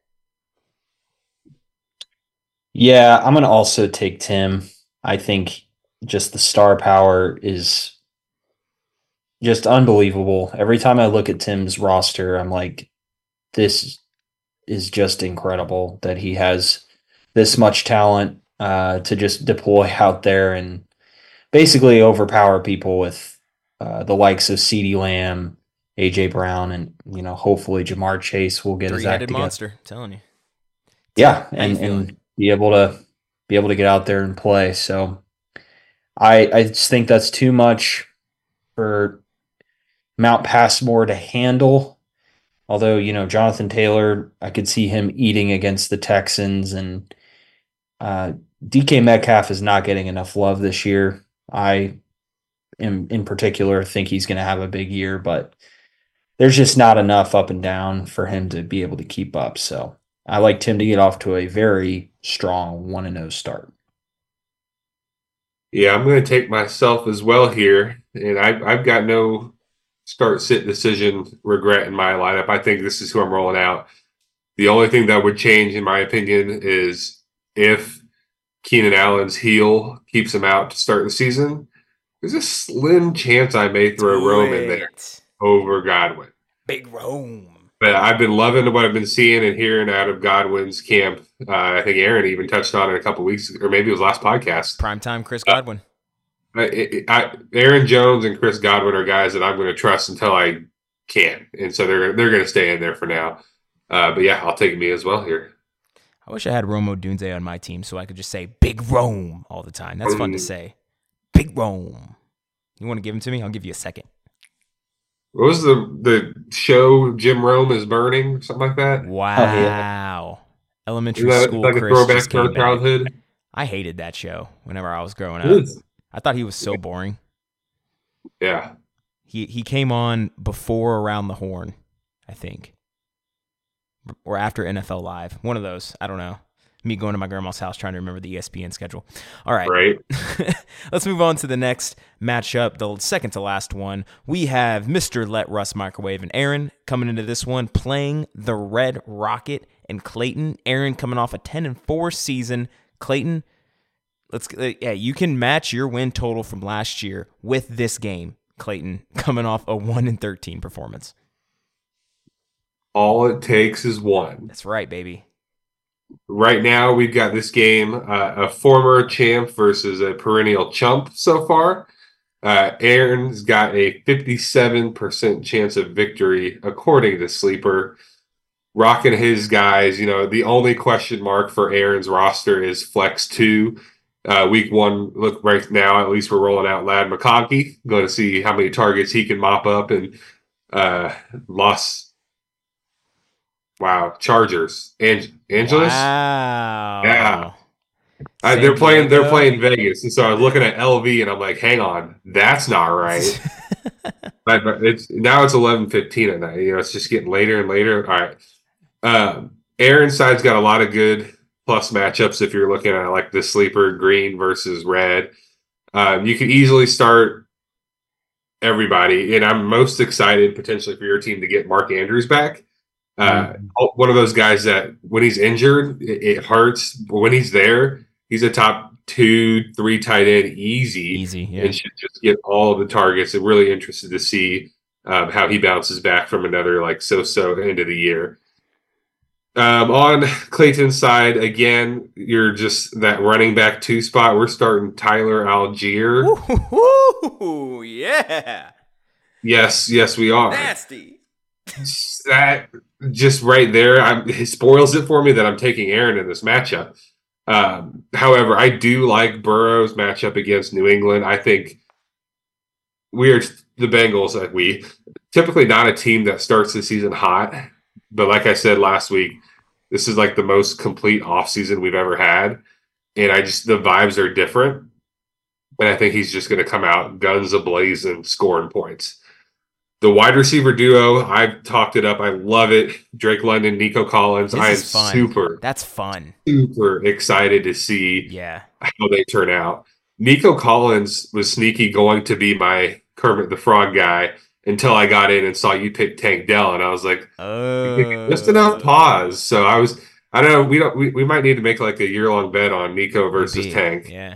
Yeah, I'm going to also take Tim. I think just the star power is just unbelievable. Every time I look at Tim's roster, I'm like, this is just incredible that he has this much talent uh, to just deploy out there and basically overpower people with uh, the likes of CeeDee Lamb, A J Brown, and you know, hopefully Jamar Chase will get his act together.
Monster, telling you.
Yeah, and, and be able to be able to get out there and play. So I I just think that's too much for Mount Passmore to handle. Although, you know, Jonathan Taylor, I could see him eating against the Texans, and uh, D K Metcalf is not getting enough love this year. I, am, in particular, think he's going to have a big year, but there's just not enough up and down for him to be able to keep up. So I like Tim to get off to a very strong one and oh start.
Yeah, I'm going to take myself as well here, and I, I've got no start-sit decision regret in my lineup. I think this is who I'm rolling out. The only thing that would change, in my opinion, is if Keenan Allen's heel keeps him out to start the season, there's a slim chance I may throw
Do
Rome
it.
in there over Godwin.
Big Rome.
But I've been loving what I've been seeing and hearing out of Godwin's camp. Uh, I think Aaron even touched on it a couple weeks, or maybe it was last podcast.
Primetime Chris Godwin.
Uh, I, I, Aaron Jones and Chris Godwin are guys that I'm going to trust until I can, and so they're they're going to stay in there for now. Uh, but yeah, I'll take me as well here.
I wish I had Rome Odunze on my team so I could just say Big Rome all the time. That's fun to say. Big Rome. You want to give him to me? I'll give you a second.
What was the the show? Jim Rome is Burning, something like that.
Wow.
Oh, yeah.
Elementary
Is that
school.
like a
Chris
throwback
just
to our
came back.
childhood?
I hated that show whenever I was growing
It
up.
is.
I thought he was so boring.
Yeah.
He he came on before Around the Horn, I think. or after N F L Live. One of those. I don't know. Me going to my grandma's house trying to remember the E S P N schedule. All right.
Right.
Let's move on to the next matchup, the second to last one. We have Mister Let Russ Microwave and Aaron coming into this one playing the Red Rocket and Clayton. Aaron coming off a ten and four season. Clayton, let's yeah, you can match your win total from last year with this game. Clayton coming off a one and thirteen performance.
All it takes is one.
That's right, baby.
Right now, we've got this game, uh, a former champ versus a perennial chump so far. Uh, Aaron's got a fifty-seven percent chance of victory, according to Sleeper. Rocking his guys, you know, the only question mark for Aaron's roster is Flex two. Uh, week one, look, right now, at least we're rolling out Lad McConkey. Going to see how many targets he can mop up. And uh, Los... Wow, Chargers, Ang- Angeles.
Wow.
Yeah, I, they're playing. They're playing Vegas, and so I was looking at L V, and I'm like, "Hang on, that's not right." but, but it's now it's eleven fifteen at night. You know, it's just getting later and later. All right, um, Aaron's side's got a lot of good plus matchups. If you're looking at like the sleeper green versus red, um, you could easily start everybody, and I'm most excited potentially for your team to get Mark Andrews back. Uh, one of those guys that when he's injured, it, it hurts. But when he's there, he's a top two, three tight end easy.
Easy, yeah.
And should just get all of the targets. I'm really interested to see um, how he bounces back from another like so-so end of the year. Um, on Clayton's side, again, you're just that running back two spot. We're starting Tyler Algier.
Ooh, yeah.
Yes, yes, we are.
Nasty.
That just right there, I'm, it spoils it for me that I'm taking Aaron in this matchup. Um, however, I do like Burrow's matchup against New England. I think we are the Bengals. Like we typically not a team that starts the season hot, but like I said last week, this is like the most complete offseason we've ever had, and I just the vibes are different, and I think he's just going to come out guns a-blazing, scoring points. The wide receiver duo, I've talked it up. I love it. Drake London, Nico Collins.
This
I am
is fun.
super,
That's fun.
super excited to see
Yeah.
how they turn out. Nico Collins was sneaky going to be my Kermit the Frog guy until I got in and saw you pick Tank Dell, and I was like,
Oh.
just enough pause. So I was, I don't know. We don't. We, we might need to make like a year long bet on Nico versus
Maybe.
Tank.
Yeah.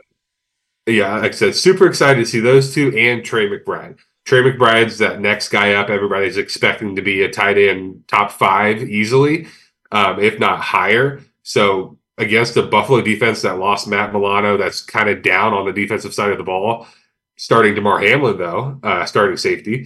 But yeah, like I said, super excited to see those two and Trey McBride. Trey McBride's that next guy up. Everybody's expecting to be a tight end top five easily, um, if not higher. So against the Buffalo defense that lost Matt Milano, that's kind of down on the defensive side of the ball. Starting DeMar Hamlin, though, uh, starting safety.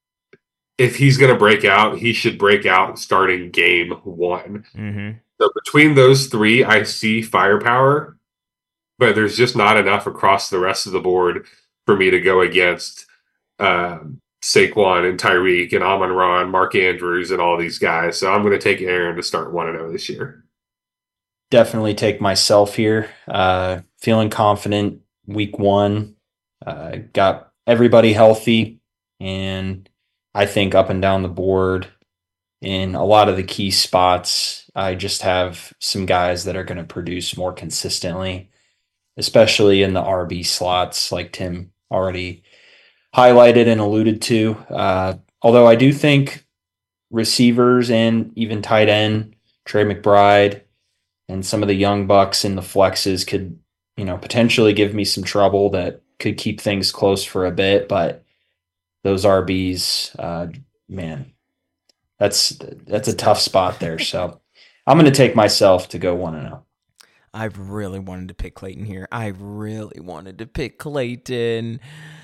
If he's going to break out, he should break out starting game one.
Mm-hmm.
So between those three, I see firepower, but there's just not enough across the rest of the board for me to go against um, Saquon and Tyreek and Amon-Ra and Mark Andrews and all these guys. So I'm going to take Aaron to start one and oh this year.
Definitely take myself here. Uh, feeling confident week one. Uh, got everybody healthy, and I think up and down the board in a lot of the key spots, I just have some guys that are going to produce more consistently, especially in the R B slots like Tim already highlighted and alluded to. Uh, although I do think receivers and even tight end, Trey McBride, and some of the young bucks in the flexes could, you know, potentially give me some trouble that could keep things close for a bit. But those R Bs, uh, man, that's that's a tough spot there. So I'm going to take myself to go one and zero.
I really wanted to pick Clayton here. I really wanted to pick Clayton,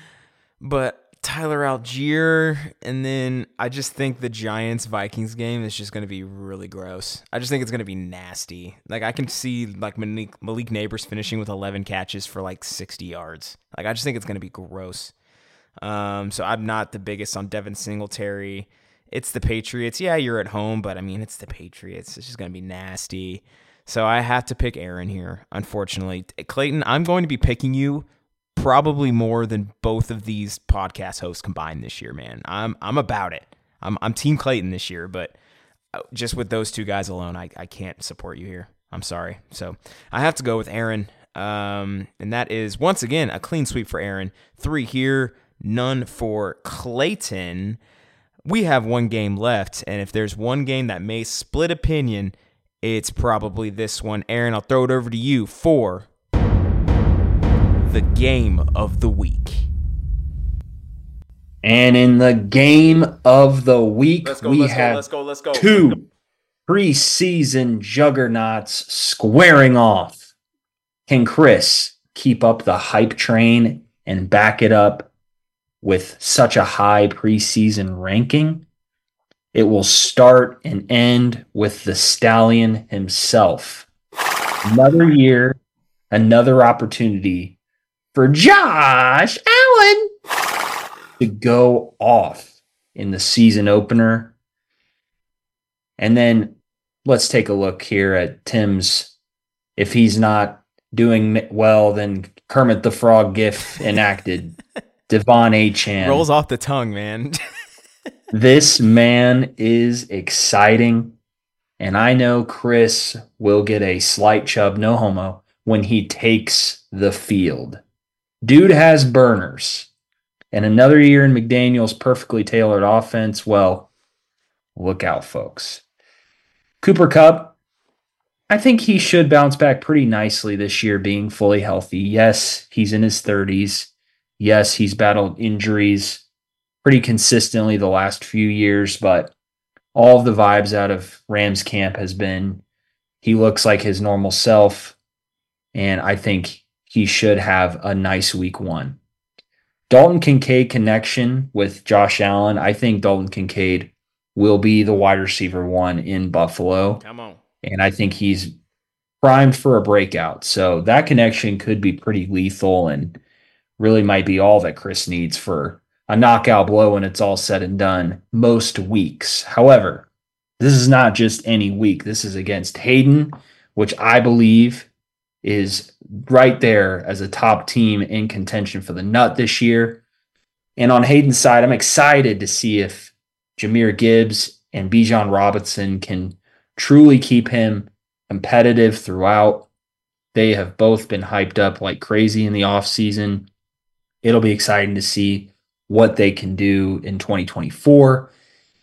but Tyler Algier, and then I just think the Giants-Vikings game is just going to be really gross. I just think it's going to be nasty. Like, I can see like Malik, Malik Neighbors finishing with eleven catches for like sixty yards. Like, I just think it's going to be gross. Um, so I'm not the biggest on Devin Singletary. It's the Patriots. Yeah, you're at home, but I mean, it's the Patriots. It's just going to be nasty. So I have to pick Aaron here, unfortunately. Clayton, I'm going to be picking you probably more than both of these podcast hosts combined this year, man. I'm I'm about it. I'm I'm Team Clayton this year, but just with those two guys alone, I, I can't support you here. I'm sorry. So I have to go with Aaron. Um, and that is, once again, a clean sweep for Aaron. Three here, none for Clayton. We have one game left, and if there's one game that may split opinion, it's probably this one. Aaron, I'll throw it over to you for the game of the week.
And in the game of the week,
let's go,
we
let's
have
go, let's go, let's go.
two preseason juggernauts squaring off. Can Chris keep up the hype train and back it up with such a high preseason ranking? It will start and end with the Stallion himself. Another year, another opportunity for Josh Allen to go off in the season opener. And then let's take a look here at Tim's. If he's not doing well, then Kermit the Frog gif enacted. Devon Achane.
Rolls off the tongue, man.
This man is exciting. And I know Chris will get a slight chub, no homo, when he takes the field. Dude has burners. And another year in McDaniel's perfectly tailored offense, well, look out, folks. Cooper Kupp, I think he should bounce back pretty nicely this year being fully healthy. Yes, he's in his thirties. Yes, he's battled injuries pretty consistently the last few years, but all of the vibes out of Rams camp has been he looks like his normal self, and I think he should have a nice week one. Dalton Kincaid connection with Josh Allen. I think Dalton Kincaid will be the wide receiver one in Buffalo.
Come on.
And I think he's primed for a breakout. So that connection could be pretty lethal and really might be all that Chris needs for a knockout blow when it's all said and done most weeks. However, this is not just any week. This is against Hayden, which I believe is right there as a top team in contention for the nut this year. And on Hayden's side, I'm excited to see if Jahmyr Gibbs and Bijan Robinson can truly keep him competitive throughout. They have both been hyped up like crazy in the offseason. It'll be exciting to see what they can do in twenty twenty-four.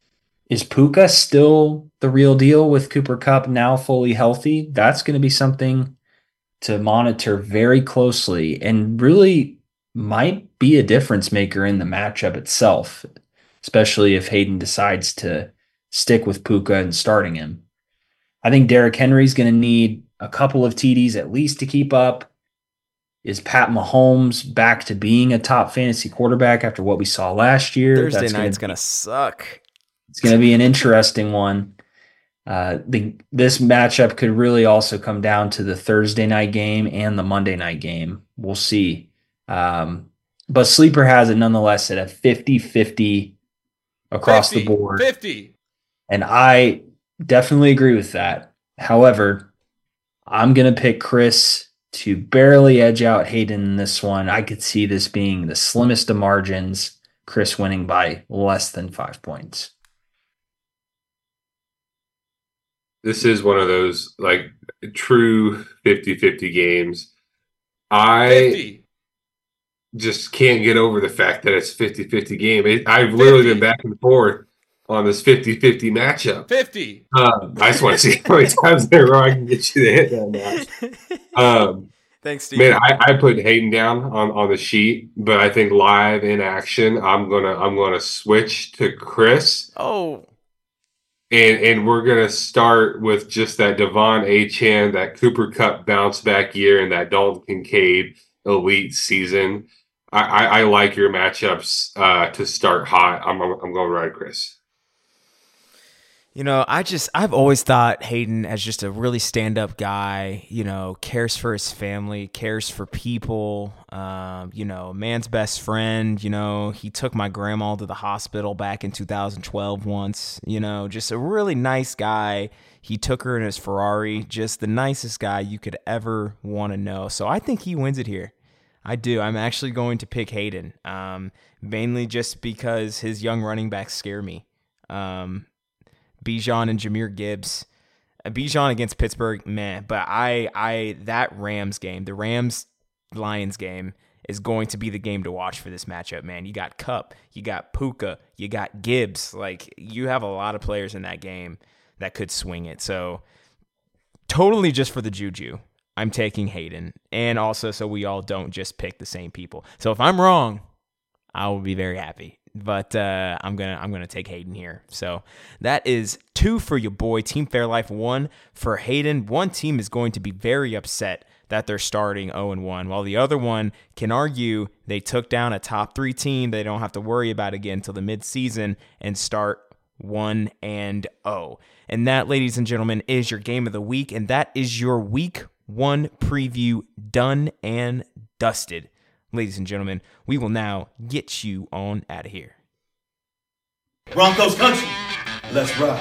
Is Puka still the real deal with Cooper Kupp now fully healthy? That's going to be something to monitor very closely and really might be a difference maker in the matchup itself, especially if Hayden decides to stick with Puka and starting him. I think Derrick Henry's going to need a couple of T Ds at least to keep up. Is Pat Mahomes back to being a top fantasy quarterback after what we saw last year?
Thursday
That's
night's
gonna,
going to suck.
It's going to be an interesting one. Uh, the, this matchup could really also come down to the Thursday night game and the Monday night game. We'll see. Um, but Sleeper has it nonetheless at a fifty-fifty across
fifty,
the board.
fifty.
And I definitely agree with that. However, I'm going to pick Chris to barely edge out Hayden in this one. I could see this being the slimmest of margins, Chris winning by less than five points.
This is one of those like true fifty-fifty games. I
fifty.
just can't get over the fact that it's a fifty-fifty game. It, I've literally
fifty.
been back and forth on this fifty-fifty matchup.
fifty.
Um, I just want to see how many times in a row I can get you to hit that now. Um,
Thanks, Steve.
man, I, I put Hayden down on, on the sheet, but I think live in action, I'm gonna I'm gonna switch to Chris.
Oh,
And and we're gonna start with just that Devon Achane, that Cooper Kupp bounce back year, and that Dalton Kincaid elite season. I, I, I like your matchups uh, to start hot. I'm I'm, I'm going right, Chris.
you know, I just, I've always thought Hayden as just a really stand-up guy, you know, cares for his family, cares for people, um, you know, man's best friend, you know, he took my grandma to the hospital back in two thousand twelve once, you know, just a really nice guy. He took her in his Ferrari, just the nicest guy you could ever want to know. So I think he wins it here. I do. I'm actually going to pick Hayden, um, mainly just because his young running backs scare me. Um, Bijan and Jahmyr Gibbs. Bijan against Pittsburgh, meh. But I, I that Rams game, the Rams-Lions game, is going to be the game to watch for this matchup, man. You got Kupp, you got Puka, you got Gibbs. Like, you have a lot of players in that game that could swing it. So, totally just for the juju, I'm taking Hayden. And also so we all don't just pick the same people. So, if I'm wrong, I will be very happy. But uh, I'm gonna I'm gonna take Hayden here. So that is two for your boy. Team Fairlife, one for Hayden. One team is going to be very upset that they're starting oh and one, while the other one can argue they took down a top three team they don't have to worry about again until the midseason and start one and oh. And that, ladies and gentlemen, is your game of the week, and that is your week one preview done and dusted. Ladies and gentlemen, we will now get you on out of here.
Broncos country, let's ride.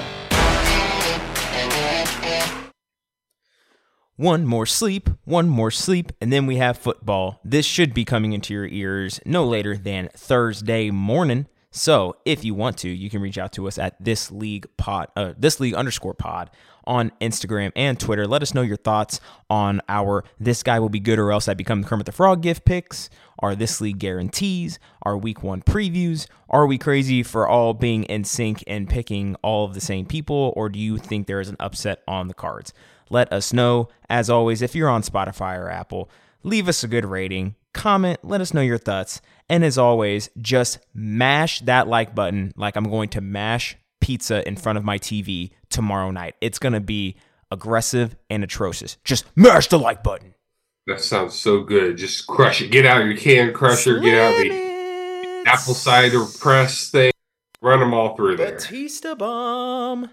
One more sleep, one more sleep, and then we have football. This should be coming into your ears no later than Thursday morning. So if you want to, you can reach out to us at this league pod, uh, this league underscore pod on Instagram and Twitter. Let us know your thoughts on our This Guy Will Be Good or Else I Become Kermit the Frog gift picks, our This League guarantees, our week one previews. Are we crazy for all being in sync and picking all of the same people, or do you think there is an upset on the cards? Let us know. As always, if you're on Spotify or Apple, leave us a good rating, comment, let us know your thoughts. And as always, just mash that like button like I'm going to mash pizza in front of my T V tomorrow night. It's going to be aggressive and atrocious. Just mash the like button.
That sounds so good. Just crush it. Get out your can crusher. Get out the apple cider press thing. Run them all through there.
Batista bomb.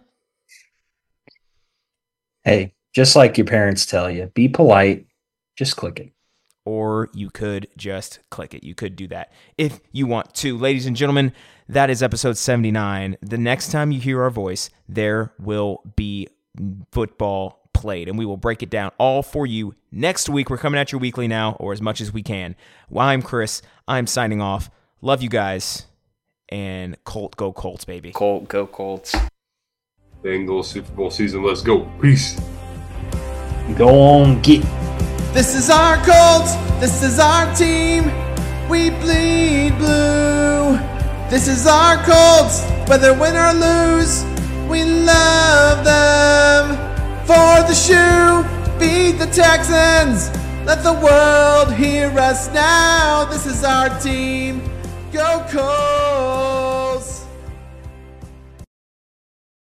Hey, just like your parents tell you, be polite. Just click it.
Or you could just click it. You could do that if you want to. Ladies and gentlemen, that is episode seventy-nine. The next time you hear our voice, there will be football played, and we will break it down all for you next week. We're coming at you weekly now, or as much as we can. Well, I'm Chris. I'm signing off. Love you guys. And Colt, go Colts, baby.
Colt, go Colts.
Bengals Super Bowl season. Let's go. Peace.
Go on, get.
This is our Colts. This is our team. We bleed blue. This is our Colts. Whether win or lose, we love them. For the shoe, beat the Texans. Let the world hear us now. This is our team. Go Colts.